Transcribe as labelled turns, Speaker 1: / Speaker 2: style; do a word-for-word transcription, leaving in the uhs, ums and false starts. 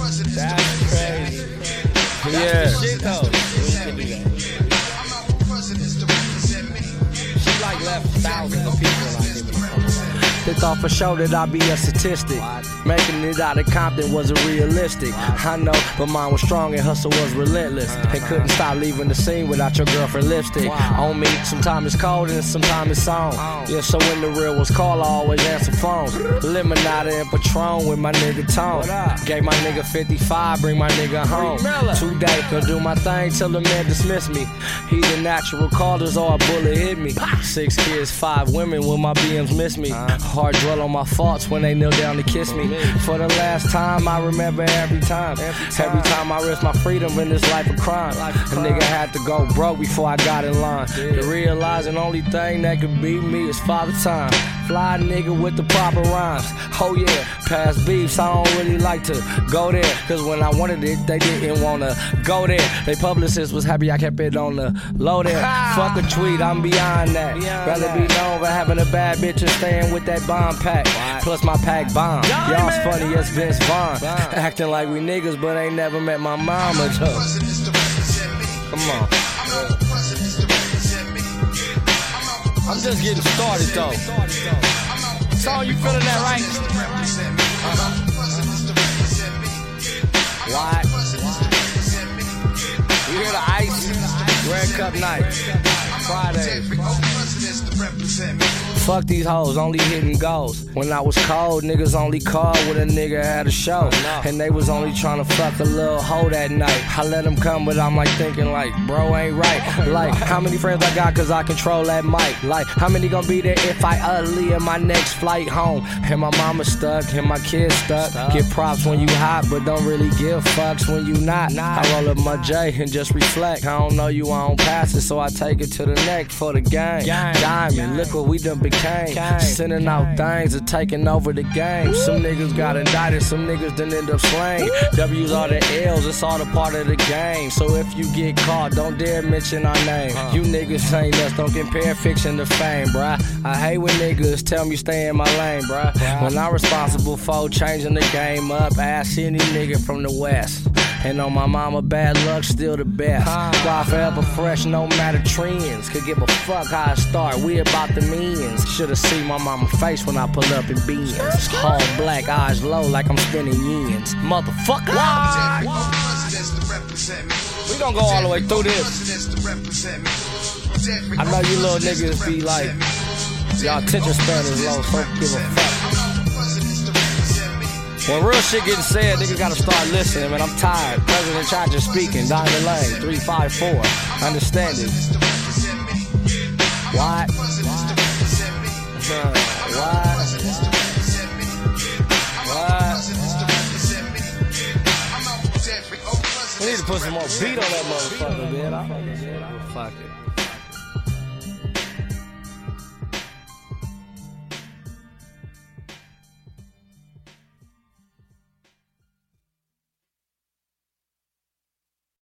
Speaker 1: That's crazy.
Speaker 2: Yeah.
Speaker 1: That's the shit though. She like left thousands of people like it.
Speaker 2: They thought for sure that I'd be a statistic. Making it out of Compton wasn't realistic. I know, but mine was strong and hustle was relentless. And couldn't stop leaving the scene without your girlfriend lipstick on me. Sometimes it's cold and sometimes it's on. Yeah, so when the real was called, I always answer phones. Lemonade and Patron with my nigga Tone. Gave my nigga fifty-five, bring my nigga home. Two days, gonna do my thing till the man dismiss me. Either natural causes or a bullet hit me. Six kids, five women when my B Ms miss me. Hard dwell on my faults when they kneel down to kiss me. For the last time, I remember every time. Every time I risk my freedom in this life of crime. A nigga had to go broke before I got in line. To realize the only thing that could beat me is father time. Fly nigga with the proper rhymes. Oh yeah, past beefs, I don't really like to go there. Cause when I wanted it, they didn't wanna go there. They publicist was happy I kept it on the low there. Fuck a tweet, I'm beyond that. Rather be known for having a bad bitch and staying with that bomb pack. Plus my pack bomb. Y'all's funny as Vince Vaughn. Acting like we niggas, but ain't never met my mama though. Come on. I'm just getting started though. So you feeling that right? Uh-huh. Why? You hear the ice? Red Cup night. Friday. Fuck these hoes, only hitting goals. When I was cold, niggas only called when a nigga had a show. And they was only trying to fuck a little hoe that night. I let them come, but I'm like thinking like, bro ain't right. Like, how many friends I got cause I control that mic? Like, how many gonna be there if I ugly in my next flight home? And my mama stuck, and my kids stuck. Get props when you hot, but don't really give fucks when you not. I roll up my J and just reflect. I don't know you, I don't pass it, so I take it to the neck for the gang. Diamond, look what we done became. Sending out things and taking over the game. Some niggas got indicted, some niggas done end up slain. W's are the L's, it's all the part of the game. So if you get caught, don't dare mention our name. You niggas ain't us, don't compare fiction to fame, bruh. I hate when niggas tell me stay in my lane, bruh. When I'm responsible for changing the game up, ask any nigga from the West. And on my mama, bad luck, still the best. Squad forever fresh, no matter trends. Could give a fuck how I start, we about the millions. Should've seen my mama face when I pull up in beans. All black, eyes low like I'm spinning yens. Motherfucker, what? We gon' go all the way through this. I know you little niggas be like, y'all attention span is low, so give a fuck. When real shit getting said, niggas gotta start listening, man. I'm tired. President Chacha speaking. Diamond Lane, three five four. Understand it. What? What? What? We need to put some more beat on that motherfucker, man. I don't fuck it.